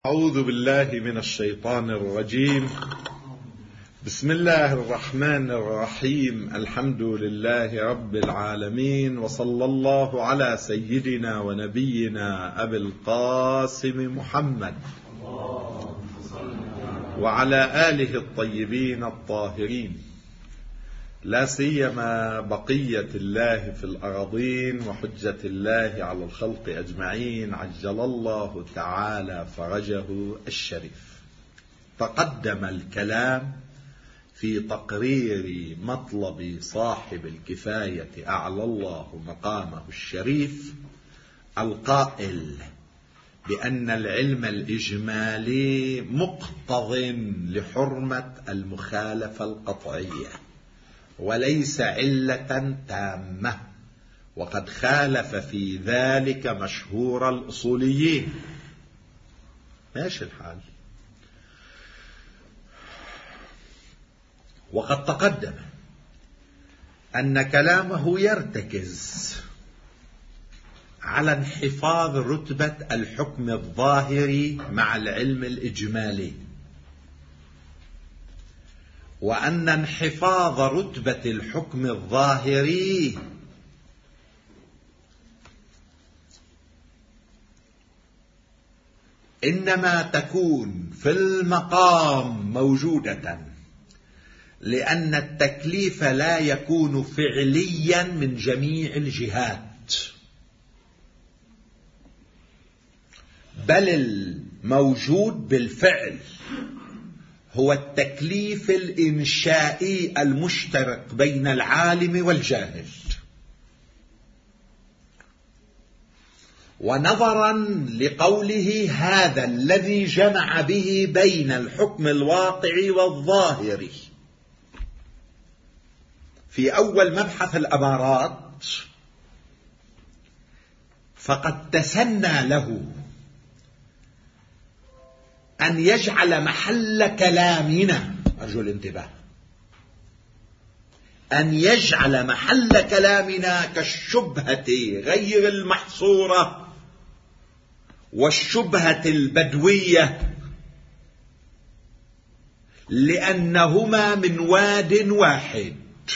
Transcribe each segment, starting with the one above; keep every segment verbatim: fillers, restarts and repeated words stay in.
أعوذ بالله من الشيطان الرجيم. بسم الله الرحمن الرحيم. الحمد لله رب العالمين، وصلى الله على سيدنا ونبينا أبي القاسم محمد وعلى آله الطيبين الطاهرين، لا سيما بقية الله في الأراضين وحجة الله على الخلق أجمعين، عجل الله تعالى فرجه الشريف. تقدم الكلام في تقرير مطلب صاحب الكفاية أعلى الله مقامه الشريف القائل بأن العلم الإجمالي مقتض لحرمة المخالفة القطعية وليس علة تامة، وقد خالف في ذلك مشهور الأصوليين. ماشي الحال. وقد تقدم أن كلامه يرتكز على انحفاظ رتبة الحكم الظاهري مع العلم الإجمالي، وأن انحفاظ رتبة الحكم الظاهري إنما تكون في المقام موجودة لأن التكليف لا يكون فعليا من جميع الجهات، بل الموجود بالفعل هو التكليف الإنشائي المشترك بين العالم والجاهل. ونظرا لقوله هذا الذي جمع به بين الحكم الواقعي والظاهري في أول مبحث الأمارات، فقد تسنى له أن يجعل محل كلامنا، أرجو الانتباه، أن يجعل محل كلامنا كالشبهة غير المحصورة والشبهة البدوية، لأنهما من واد واحد.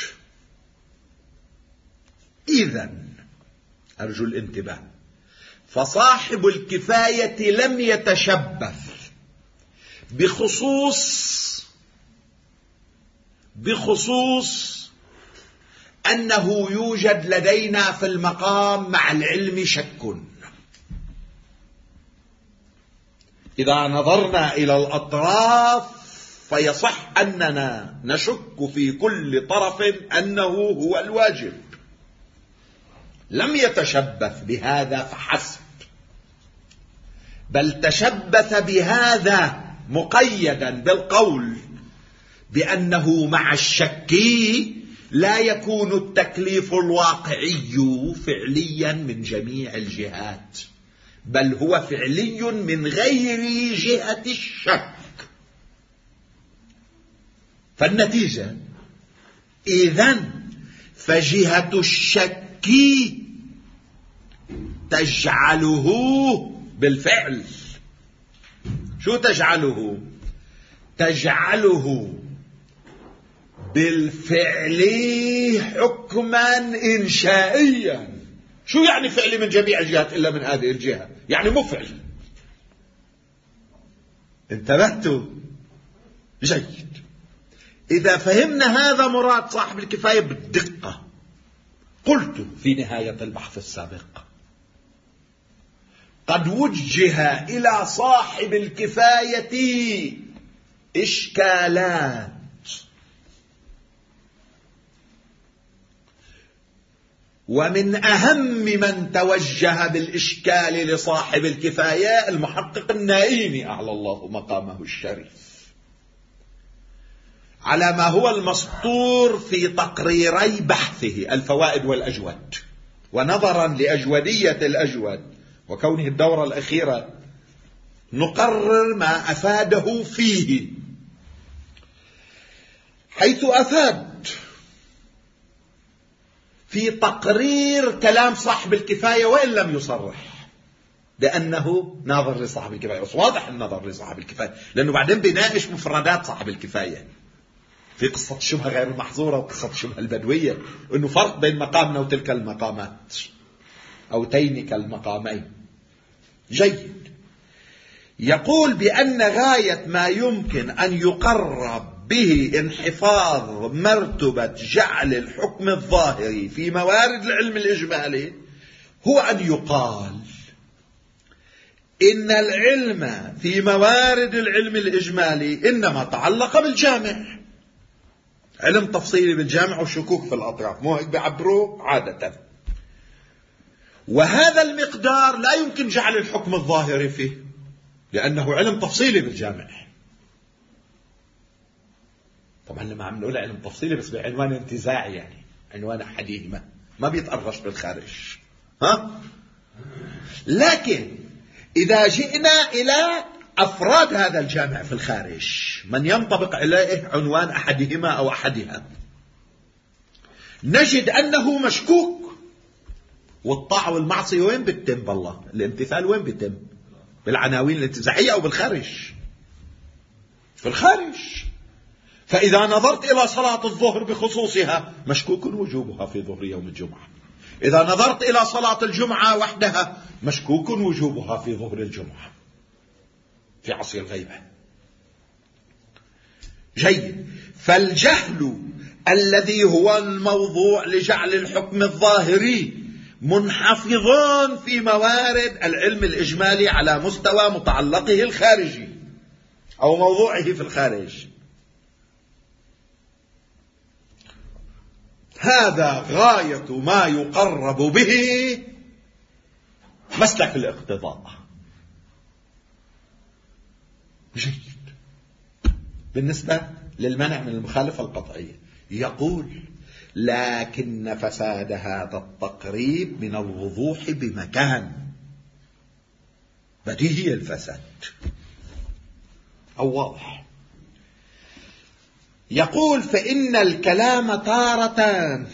إذن أرجو الانتباه، فصاحب الكفاية لم يتشبث بخصوص بخصوص أنه يوجد لدينا في المقام مع العلم شك. إذا نظرنا إلى الأطراف فيصح أننا نشك في كل طرف أنه هو الواجب. لم يتشبث بهذا فحسب، بل تشبث بهذا مقيدا بالقول بأنه مع الشك لا يكون التكليف الواقعي فعليا من جميع الجهات، بل هو فعلي من غير جهة الشك. فالنتيجة إذن فجهة الشك تجعله بالفعل. شو تجعله؟ تجعله بالفعل حكما إنشائيا. شو يعني فعل من جميع الجهات إلا من هذه الجهة؟ يعني مفعل. انتبهتوا؟ جيد. إذا فهمنا هذا مراد صاحب الكفاية بالدقة، قلت في نهاية البحث السابق قد وجه إلى صاحب الكفاية إشكالات، ومن أهم من توجه بالإشكال لصاحب الكفاية المحقق النائيني أعلى الله مقامه الشريف، على ما هو المسطور في تقريري بحثه الفوائد والأجود. ونظرا لأجودية الأجود وكونه الدورة الأخيرة نقرر ما أفاده فيه، حيث أفاد في تقرير كلام صاحب الكفاية وإن لم يصرح لأنه ناظر لصاحب الكفاية. بس واضح النظر لصاحب الكفاية، لأنه بعدين بيناقش مفردات صاحب الكفاية في قصة الشبهة غير المحظورة وقصة الشبهة البدوية، أنه فرق بين مقامنا وتلك المقامات أو تينك المقامين. جيد. يقول بأن غاية ما يمكن أن يقرب به انحفاظ مرتبة جعل الحكم الظاهري في موارد العلم الإجمالي هو أن يقال إن العلم في موارد العلم الإجمالي إنما تعلق بالجامع، علم تفصيلي بالجامع وشكوك في الأطراف، مو هيك بيعبروه عادة. وهذا المقدار لا يمكن جعل الحكم الظاهري فيه لأنه علم تفصيلي بالجامع. طبعا لما عم نقول علم تفصيلي بس بعنوان انتزاعي، يعني عنوان أحدهما ما بيتأرش بالخارج. ها؟ لكن إذا جئنا إلى أفراد هذا الجامع في الخارج، من ينطبق عليه عنوان أحدهما أو أحدها، نجد أنه مشكوك. والطاعة والمعصية وين بتتم؟ بالله الامتثال وين بتتم؟ بالعناوين الانتزاعية أو بالخارج؟ في الخارج. فإذا نظرت إلى صلاة الظهر بخصوصها مشكوك وجوبها في ظهر يوم الجمعة. إذا نظرت إلى صلاة الجمعة وحدها مشكوك وجوبها في ظهر الجمعة في عصر الغيبة. جيد. فالجهل الذي هو الموضوع لجعل الحكم الظاهري منحفظون في موارد العلم الإجمالي على مستوى متعلقه الخارجي أو موضوعه في الخارج. هذا غاية ما يقرب به مسلك الاقتضاء. جيد. بالنسبة للمنع من المخالفة القطعية يقول لكن فساد هذا التقريب من الوضوح بمكان، بديهي الفساد أو واضح. يقول فإن الكلام تارة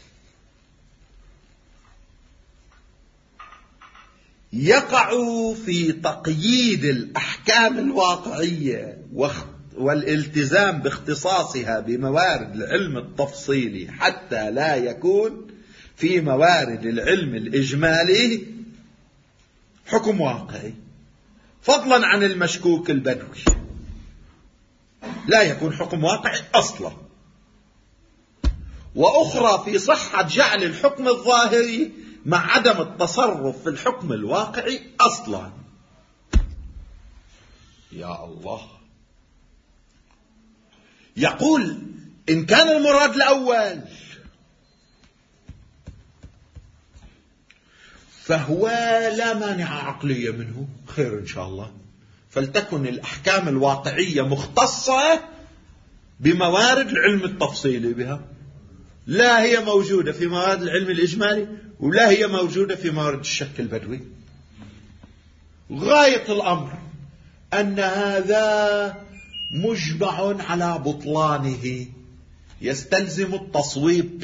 يقع في تقييد الأحكام الواقعية والالتزام باختصاصها بموارد العلم التفصيلي حتى لا يكون في موارد العلم الإجمالي حكم واقعي، فضلا عن المشكوك البدوي لا يكون حكم واقعي أصلا. وأخرى في صحة جعل الحكم الظاهري مع عدم التصرف في الحكم الواقعي أصلا. يا الله. يقول إن كان المراد الأول فهو لا مانع عقلية منه، خير إن شاء الله، فلتكن الأحكام الواقعية مختصة بموارد العلم التفصيلي بها، لا هي موجودة في موارد العلم الإجمالي ولا هي موجودة في موارد الشك البدوي. غاية الأمر أن هذا مجمع على بطلانه، يستلزم التصويب.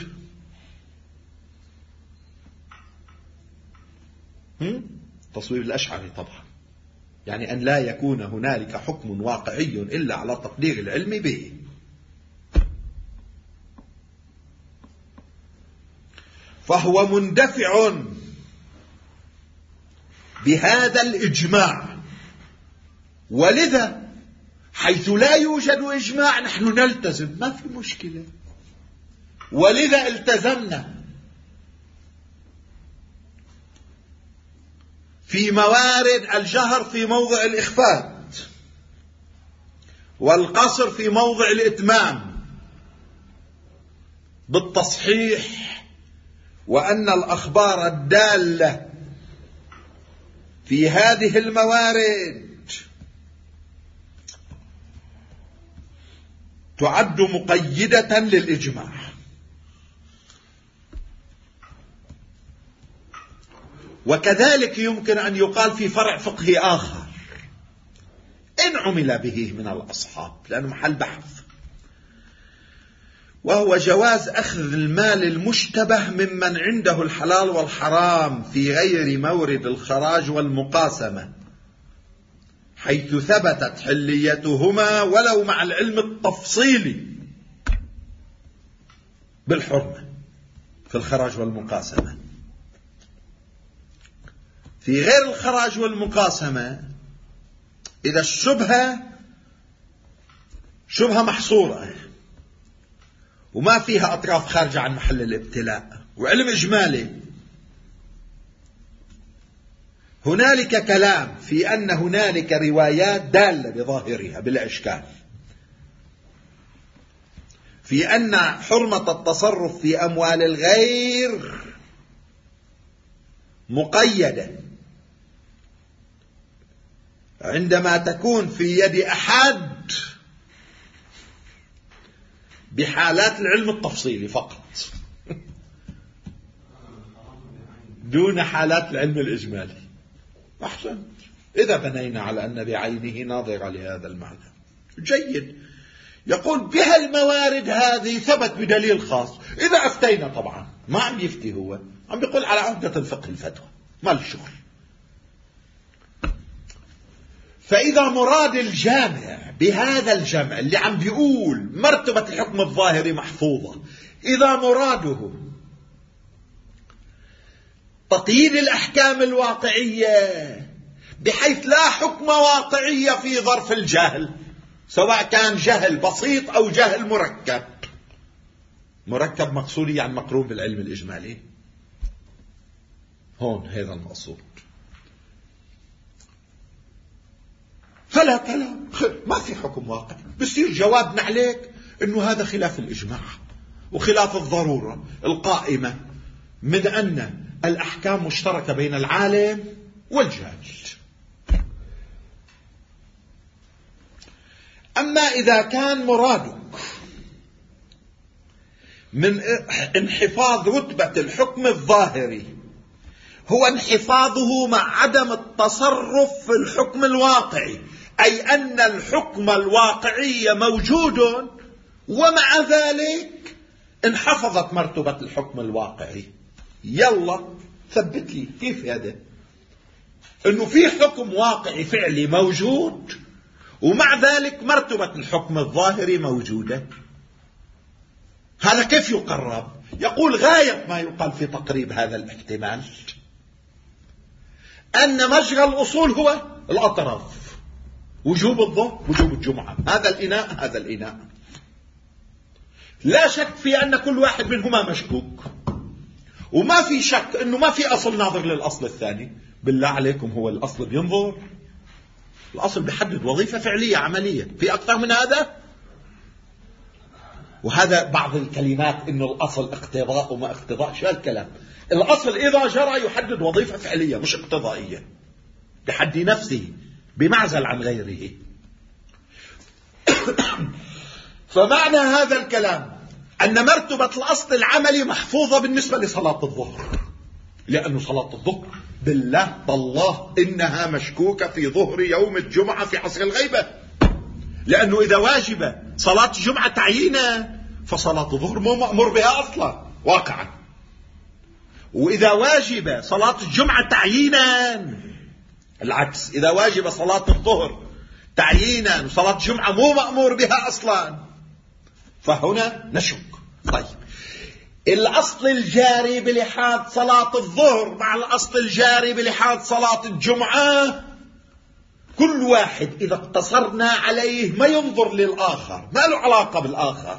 تصويب الأشعري طبعا، يعني أن لا يكون هنالك حكم واقعي إلا على تقدير العلم به. فهو مندفع بهذا الإجماع، ولذا حيث لا يوجد إجماع نحن نلتزم، ما في مشكلة، ولذا التزمنا في موارد الجهر في موضع الإخفاء والقصر في موضع الإتمام بالتصحيح، وأن الأخبار الدالة في هذه الموارد تعد مقيدة للإجماع. وكذلك يمكن أن يقال في فرع فقهي آخر إن عمل به من الأصحاب، لأنه محل بحث، وهو جواز أخذ المال المشتبه ممن عنده الحلال والحرام في غير مورد الخراج والمقاسمة، حيث ثبتت حليتهما ولو مع العلم التفصيلي بالحرمة في الخراج والمقاسمة. في غير الخراج والمقاسمة إذا الشبهة شبهة محصورة وما فيها أطراف خارجة عن محل الابتلاء وعلم إجمالي، هنالك كلام في أن هنالك روايات دالة بظاهرها بلا إشكال في أن حرمة التصرف في أموال الغير مقيدة عندما تكون في يد أحد بحالات العلم التفصيلي فقط دون حالات العلم الإجمالي. أحسن، إذا بنينا على أن بعينه ناظر لهذا المعنى جيد. يقول بها الموارد هذه ثبت بدليل خاص. إذا أفتينا طبعا ما عم يفتي، هو عم بيقول على عهدة الفقه الفتوى ما الشغل. فإذا مراد الجامع بهذا الجمع اللي عم بيقول مرتبة الحكم الظاهري محفوظة، إذا مراده تقييد الأحكام الواقعية بحيث لا حكم واقعية في ظرف الجهل، سواء كان جهل بسيط أو جهل مركب. مركب مقصودي يعني مقرون بالعلم الإجمالي، هون هذا المقصود. فلا كلام، ما في حكم واقع. بصير جوابنا عليك انه هذا خلاف الإجماع وخلاف الضرورة القائمة من أن الأحكام مشتركة بين العالم والجاهل. أما إذا كان مرادك من انحفاظ رتبة الحكم الظاهري هو انحفاظه مع عدم التصرف في الحكم الواقعي، أي أن الحكم الواقعي موجود ومع ذلك انحفظت مرتبة الحكم الواقعي، يلا ثبت لي كيف هذا، انه في حكم واقعي فعلي موجود ومع ذلك مرتبة الحكم الظاهري موجودة. هذا كيف يقرب؟ يقول غاية ما يقال في تقريب هذا الاحتمال أن مجرى الأصول هو الأطراف، وجوب الظهر وجوب الجمعة، هذا الإناء هذا الإناء، لا شك في أن كل واحد منهما مشكوك، وما في شك أنه ما في أصل ناظر للأصل الثاني. بالله عليكم هو الأصل بينظر؟ الأصل بيحدد وظيفة فعلية عملية، في أكثر من هذا؟ وهذا بعض الكلمات إنه الأصل اقتضاء وما اقتضاء، شو الكلام؟ الأصل إذا جرى يحدد وظيفة فعلية مش اقتضائية بحد نفسه بمعزل عن غيره. فمعنى هذا الكلام أن مرتبة الأصل العملي محفوظة بالنسبة لصلاة الظهر، لأن صلاة الظهر بالله بالله إنها مشكوكة في ظهر يوم الجمعة في عصر الغيبة، لأنه إذا واجب صلاة الجمعة تعيينا فصلاة الظهر مو مأمور بها أصلا واقعا، وإذا واجب صلاة الجمعة تعيينا العكس، إذا واجب صلاة الظهر تعيينا وصلاة الجمعة مو مأمور بها أصلا، فهنا نشك. طيب الأصل الجاري بلحاظ صلاة الظهر مع الأصل الجاري بلحاظ صلاة الجمعة، كل واحد إذا اقتصرنا عليه ما ينظر للآخر، ما له علاقة بالآخر.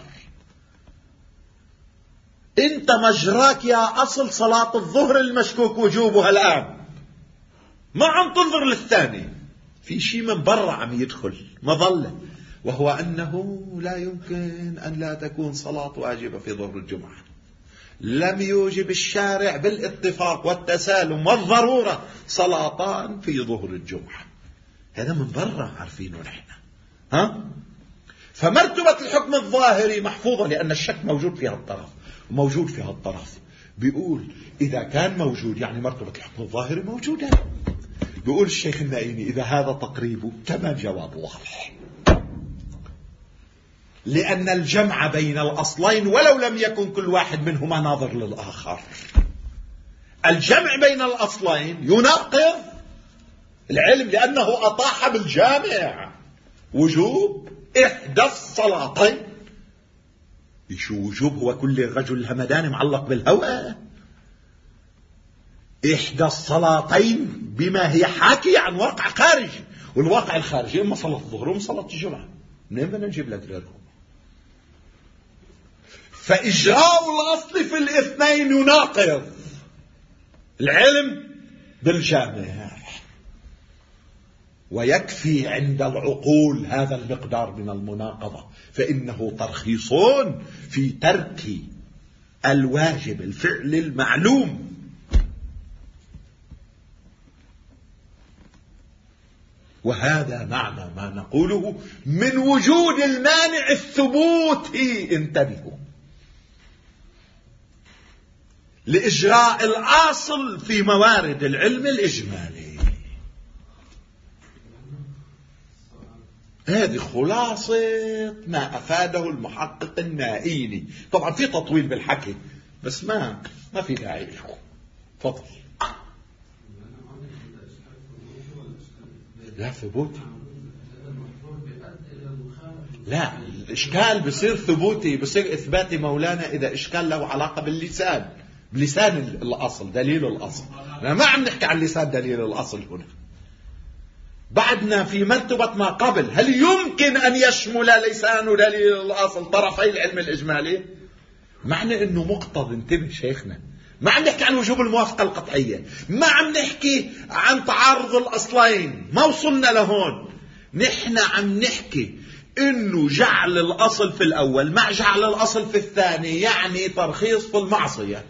انت مجراك يا أصل صلاة الظهر المشكوك وجوبها الآن، ما عم تنظر للثاني، في شيء من برا عم يدخل مظلة، وهو أنه لا يمكن أن لا تكون صلاة واجبة في ظهر الجمعة. لم يوجب الشارع بالاتفاق والتسالم والضرورة صلاتان في ظهر الجمعة، هذا من برا عارفينه نحن. ها؟ فمرتبة الحكم الظاهري محفوظة لأن الشك موجود في هالطرف وموجود في هالطرف. بيقول إذا كان موجود يعني مرتبة الحكم الظاهري موجودة. بيقول الشيخ النائمي إذا هذا تقريبه كما جواب واضح. لأن الجمع بين الأصلين ولو لم يكن كل واحد منهما ناظر للآخر، الجمع بين الأصلين يناقض العلم، لأنه أطاح بالجامع وجوب إحدى الصلاتين. شو وجوب؟ هو كل رجل همدان معلق بالهوى. إحدى الصلاتين بما هي حاكية عن واقع خارجي، والواقع الخارجي إما صلاة الظهر وإما صلاة الجمعة. منين بدنا نجيب لك غيرهم؟ فإجراء الأصل في الاثنين يناقض العلم بالجامع، ويكفي عند العقول هذا المقدار من المناقضة، فإنه ترخيص في ترك الواجب الفعل المعلوم. وهذا معنى ما نقوله من وجود المانع الثبوتي. انتبهوا لإجراء الأصل في موارد العلم الإجمالي. هذه خلاصة ما أفاده المحقق النائيني. طبعا في تطويل بالحكي بس ما ما في داعي له. تفضل. لا ثبوتي، لا الإشكال بصير ثبوتي، بصير إثباتي مولانا إذا إشكال له علاقة باللسان، بلسان الأصل دليل الأصل. أنا ما عم نحكي عن لسان دليل الأصل هنا، بعدنا في مرتبة ما قبل. هل يمكن أن يشمل لسان دليل الأصل طرفي العلم الإجمالي؟ معنى أنه مقتضى. انتبه شيخنا، ما عم نحكي عن وجوب الموافقة القطعية، ما عم نحكي عن تعارض الأصلين، ما وصلنا لهون. نحن عم نحكي انه جعل الأصل في الأول مع جعل الأصل في الثاني يعني ترخيص في المعصية.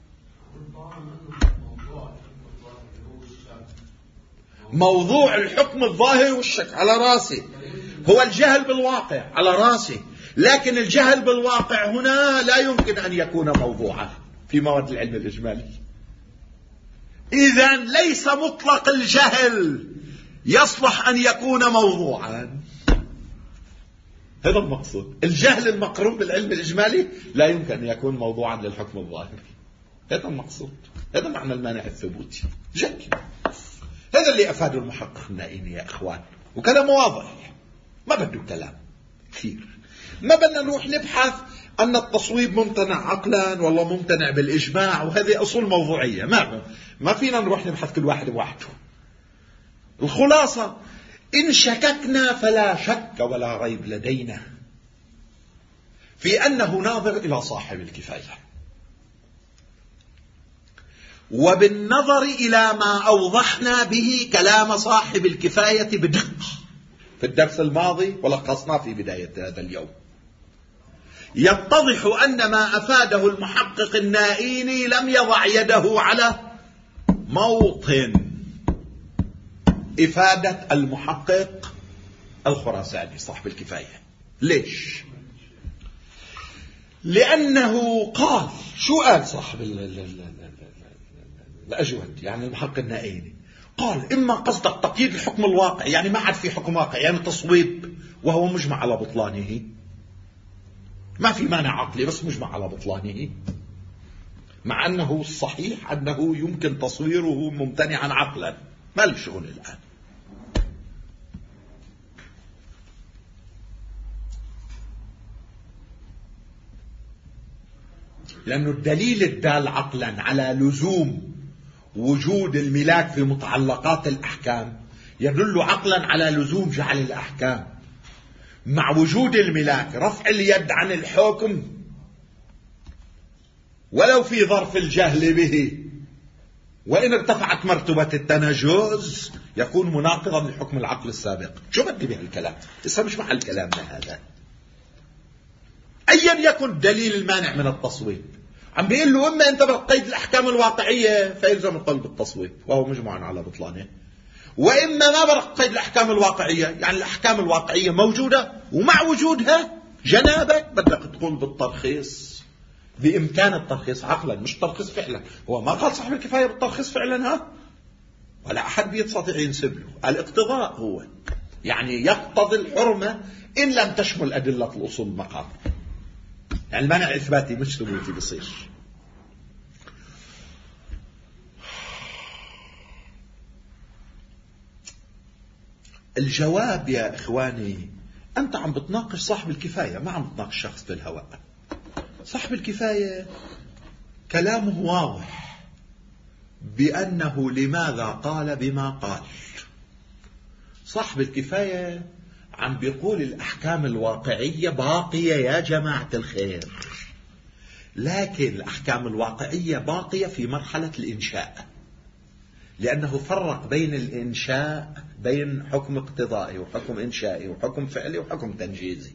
موضوع الحكم الظاهر والشك على راسي، هو الجهل بالواقع على راسي، لكن الجهل بالواقع هنا لا يمكن أن يكون موضوعا في مواد العلم الإجمالي. إذن ليس مطلق الجهل يصلح أن يكون موضوعا. هذا المقصود. الجهل المقرون بالعلم الإجمالي لا يمكن أن يكون موضوعا للحكم الظاهري. هذا المقصود، هذا معنى المانع الثبوتي. جد هذا اللي أفاده المحقق النائيني يا أخوان، وكلام واضح ما بده كلام كثير. ما بدنا نروح نبحث أن التصويب ممتنع عقلا والله ممتنع بالإجماع، وهذه أصول موضوعية. ما ما فينا نروح نبحث كل واحد وحده. الخلاصة إن شككنا فلا شك ولا ريب لدينا في أنه ناظر إلى صاحب الكفاية، وبالنظر إلى ما أوضحنا به كلام صاحب الكفاية بدقة في الدرس الماضي ولخصنا في بداية هذا اليوم، يتضح أن ما أفاده المحقق النائيني لم يضع يده على موطن إفادة المحقق الخراساني صاحب الكفاية. ليش؟ لأنه قال، شو قال صاحب الأجود يعني المحقق النائيني؟ قال إما قصدك تقييد الحكم الواقعي، يعني ما عاد في حكم واقعي، يعني تصويب وهو مجمع على بطلانه، ما في مانع عقلي بس مجمع على بطلانه، مع أنه الصحيح أنه يمكن تصويره ممتنعا عقلا. ما الشغل الآن؟ لأن الدليل الدال عقلا على لزوم وجود الملاك في متعلقات الأحكام يدل عقلا على لزوم جعل الأحكام مع وجود الملاك رفع اليد عن الحكم ولو في ظرف الجهل به، وإن ارتفعت مرتبة التناجز يكون مناقضا لحكم العقل السابق. شو بدي به الكلام؟ لسه مش محل كلامنا هذا. أيا يكن دليل المانع من التصويب، عم بيقول له إما أنت بتقيد الأحكام الواقعية فيلزم القول بالتصويب وهو مجمع على بطلانه، وإما ما بتقيد الأحكام الواقعية، يعني الأحكام الواقعية موجودة ومع وجودها جنابك بدك تقول بالترخيص، بإمكان الترخيص عقلا مش ترخيص فعلا. هو ما قال صاحب الكفاية بالترخيص فعلا، ها ولا أحد بيستطيع ينسب له. الاقتضاء هو يعني يقتضي الحرمة إن لم تشمل أدلة الأصول المقام. يعني المانع إثباتي مش ثبوتي بصير. الجواب يا إخواني، أنت عم بتناقش صاحب الكفاية، ما عم بتناقش شخص في الهواء. صاحب الكفاية كلامه واضح بأنه لماذا قال بما قال. صاحب الكفاية عم بيقول الأحكام الواقعية باقية يا جماعة الخير، لكن الأحكام الواقعية باقية في مرحلة الإنشاء، لأنه فرق بين الإنشاء، بين حكم اقتضائي وحكم إنشائي وحكم فعلي وحكم تنجيزي.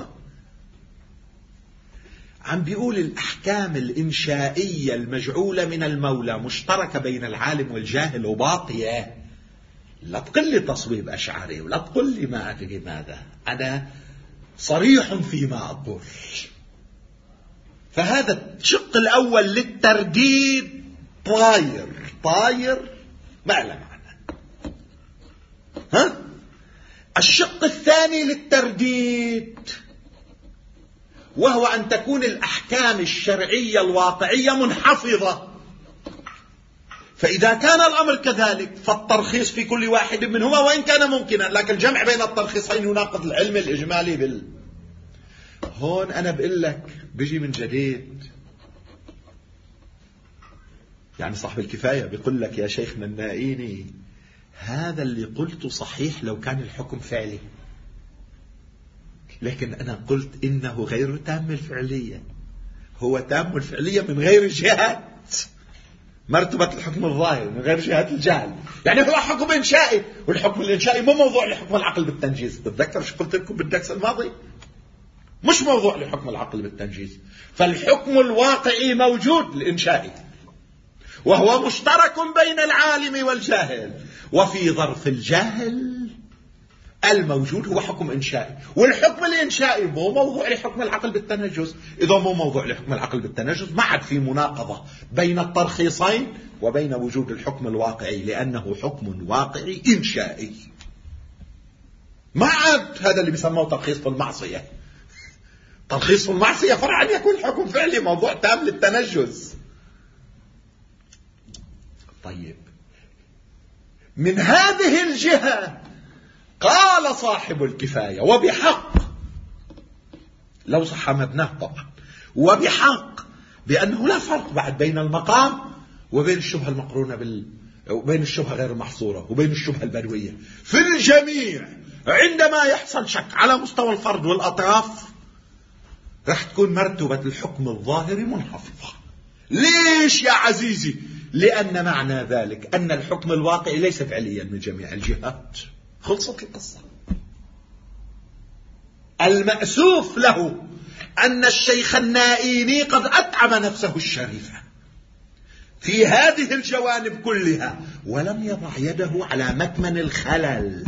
عم بيقول الأحكام الإنشائية المجعولة من المولى مشتركة بين العالم والجاهل وباقية. لا تقل لي تصويب أشعري ولا تقل لي ما أدري ماذا، أنا صريح فيما أقول. فهذا الشق الأول للترديد طاير طاير ما له معنى. ها؟ الشق الثاني للترديد وهو أن تكون الأحكام الشرعية الواقعية منحفظة. فإذا كان الأمر كذلك فالترخيص في كل واحد منهما وإن كان ممكنا، لكن الجمع بين الترخيصين يناقض العلم الإجمالي بال... هون أنا بقول لك بيجي من جديد. يعني صاحب الكفاية بيقول لك يا شيخنا النائيني هذا اللي قلته صحيح لو كان الحكم فعلي، لكن أنا قلت إنه غير تام الفعلية، هو تام الفعلية من غير جهة مرتبة الحكم الظاهر، من غير جهة الجهل. يعني هو حكم إنشائي، والحكم الإنشائي مو موضوع لحكم العقل بالتنجيز. تتذكر شو قلت لكم بالدرس الماضي؟ مش موضوع لحكم العقل بالتنجيز. فالحكم الواقعي موجود الإنشائي، وهو مشترك بين العالم والجاهل، وفي ظرف الجاهل الموجود هو حكم إنشائي، والحكم الإنشائي مو موضوع لحكم العقل بالتنجز. إذا مو موضوع لحكم العقل بالتنجز ما عاد في مناقضة بين الترخيصين وبين وجود الحكم الواقعي، لأنه حكم واقعي إنشائي. ما عاد هذا اللي بيسموه ترخيص في المعصية. ترخيص في المعصية فرعا يكون حكم فعلي موضوع تام للتنجز. طيب، من هذه الجهة قال صاحب الكفاية وبحق، لو صح مبناه طبعا، وبحق بأنه لا فرق بعد بين المقام وبين الشبهة المقرونة بال... وبين الشبهة غير المحصورة وبين الشبهة البدوية. في الجميع عندما يحصل شك على مستوى الفرد والأطراف راح تكون مرتبة الحكم الظاهري منحفظة. ليش يا عزيزي؟ لأن معنى ذلك أن الحكم الواقعي ليس فعليا من جميع الجهات. خلصت القصة. المأسوف له أن الشيخ النائيني قد أتعب نفسه الشريفة في هذه الجوانب كلها ولم يضع يده على مكمن الخلل،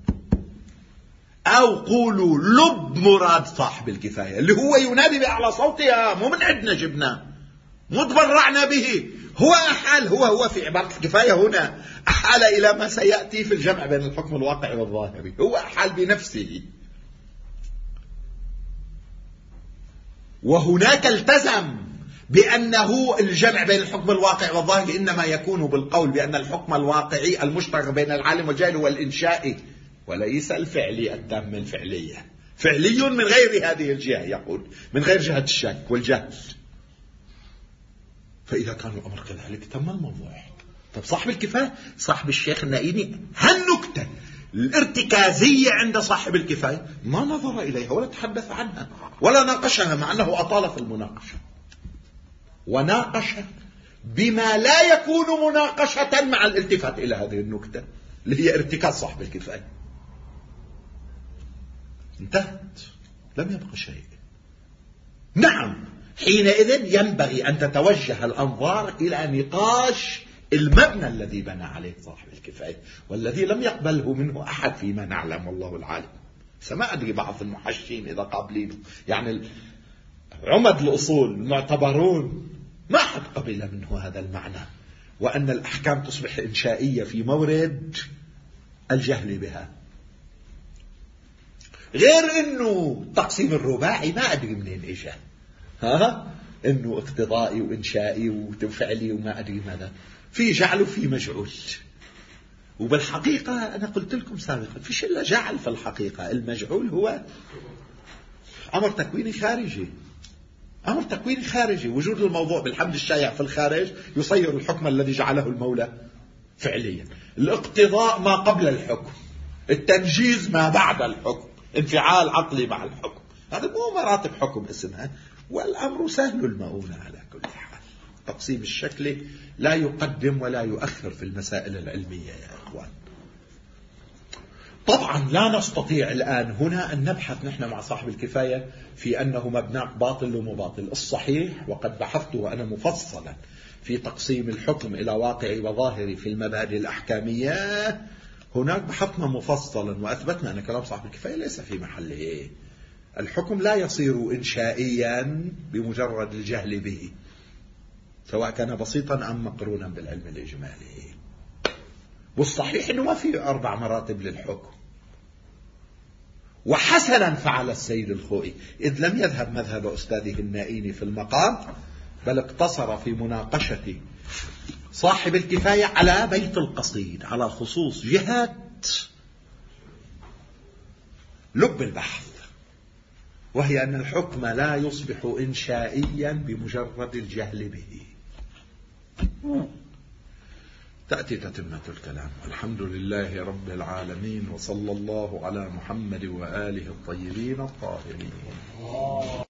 أو قولوا لب مراد صاحب الكفاية اللي هو ينادي بأعلى صوتها، مو من عندنا جبناه، مو تبرعنا به. هو أحال هو هو في عبارة الكفاية هنا أحال إلى ما سيأتي في الجمع بين الحكم الواقعي والظاهري، هو أحال بنفسه. وهناك التزم بأنه الجمع بين الحكم الواقعي والظاهري إنما يكون بالقول بأن الحكم الواقعي المشترك بين العالم والجاهل هو الإنشائي وليس الفعلي التام الفعلية. فعلي من غير هذه الجهة، يقول من غير جهة الشك والجهل. فإذا كان الأمر كذلك تم الموضوع. طب صاحب الكفاية، صاحب الشيخ النائيني، هالنكتة الارتكازية عند صاحب الكفاية ما نظر إليها ولا تحدث عنها ولا ناقشها، مع أنه أطال في المناقشة، وناقش بما لا يكون مناقشة مع الالتفات إلى هذه النكتة اللي هي ارتكاز صاحب الكفاية. انتهت، لم يبقى شيء. نعم، حينئذ ينبغي أن تتوجه الأنظار إلى نقاش المبنى الذي بنى عليه صاحب الكفاية والذي لم يقبله منه أحد فيما نعلم، والله العالم. سما أدري بعض المحشين إذا قابلينه، يعني عمد الأصول المعتبرون ما أحد قبل منه هذا المعنى، وأن الأحكام تصبح إنشائية في مورد الجهل بها. غير انه تقسيم الرباعي ما ادري منين اجا، ها انه اقتضائي وانشائي وفعلي وما ادري ماذا، في جعل وفي مجعول. وبالحقيقة انا قلت لكم سابقا فيش الا جعل في الحقيقة. المجعول هو امر تكويني خارجي، امر تكويني خارجي. وجود الموضوع بالحمل الشائع في الخارج يصير الحكم الذي جعله المولى فعليا. الاقتضاء ما قبل الحكم، التنجيز ما بعد الحكم، انفعال عقلي مع الحكم. هذا مو مراتب حكم اسمها. والأمر سهل المؤونة على كل حال. تقسيم الشكل لا يقدم ولا يؤخر في المسائل العلمية يا إخوان. طبعا لا نستطيع الآن هنا أن نبحث نحن مع صاحب الكفاية في أنه مبناك باطل ومباطل. الصحيح وقد بحثت وأنا مفصلا في تقسيم الحكم إلى واقعي وظاهري في المبادئ الأحكامية، هناك بحثنا مفصلا وأثبتنا أن كلام صاحب الكفاية ليس في محله. الحكم لا يصير إنشائيا بمجرد الجهل به، سواء كان بسيطا أم مقرونا بالعلم الإجمالي. والصحيح أنه ما في أربع مراتب للحكم. وحسنا فعل السيد الخوئي إذ لم يذهب مذهب أستاذه النائيني في المقام، بل اقتصر في مناقشة صاحب الكفاية على بيت القصيد، على خصوص جهة لب البحث، وهي أن الحكم لا يصبح إنشائيا بمجرد الجهل به. تأتي تتمة الكلام. الحمد لله رب العالمين، وصلى الله على محمد وآله الطيبين الطاهرين.